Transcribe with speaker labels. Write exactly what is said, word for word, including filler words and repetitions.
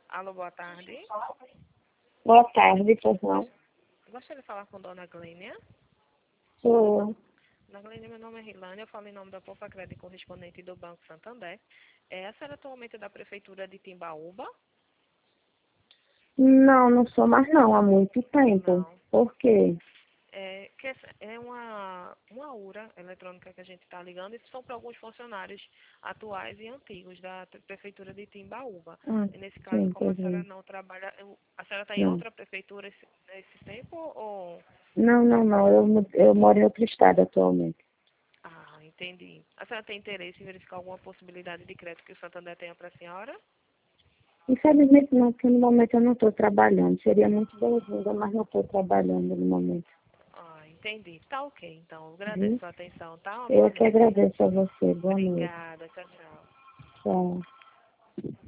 Speaker 1: Alô, boa tarde.
Speaker 2: Boa tarde, pessoal.
Speaker 1: Gostaria de falar com Dona Glênia.
Speaker 2: Sou.
Speaker 1: Dona Glênia, meu nome é Rilane, eu falo em nome da Poupa Crédito correspondente do Banco Santander. É, a senhora atualmente é da Prefeitura de Timbaúba?
Speaker 2: Não, não sou mais não, há muito tempo.
Speaker 1: Não.
Speaker 2: Por quê?
Speaker 1: É, que essa é uma, uma URA eletrônica que a gente está ligando, e são para alguns funcionários atuais e antigos da Prefeitura de Timbaúba.
Speaker 2: Ah,
Speaker 1: E nesse caso,
Speaker 2: sim,
Speaker 1: como a
Speaker 2: pois
Speaker 1: senhora
Speaker 2: é.
Speaker 1: não trabalha, eu- a senhora está em
Speaker 2: Não.
Speaker 1: outra prefeitura esse, nesse tempo ou...
Speaker 2: Não, não, não. Eu, mu- eu moro em outro estado atualmente.
Speaker 1: Ah, entendi. A senhora tem interesse em verificar alguma possibilidade de crédito que o Santander tenha para a senhora?
Speaker 2: Infelizmente não, porque no momento eu não estou trabalhando. Seria muito bem-vinda, mas não estou trabalhando no momento.
Speaker 1: Ah, entendi. Tá ok, então. Eu agradeço a
Speaker 2: Viu?
Speaker 1: sua atenção, tá? Uma
Speaker 2: Eu
Speaker 1: boa
Speaker 2: que
Speaker 1: noite.
Speaker 2: agradeço a você. Boa noite.
Speaker 1: Obrigada. Tchau, tchau.
Speaker 2: Tchau.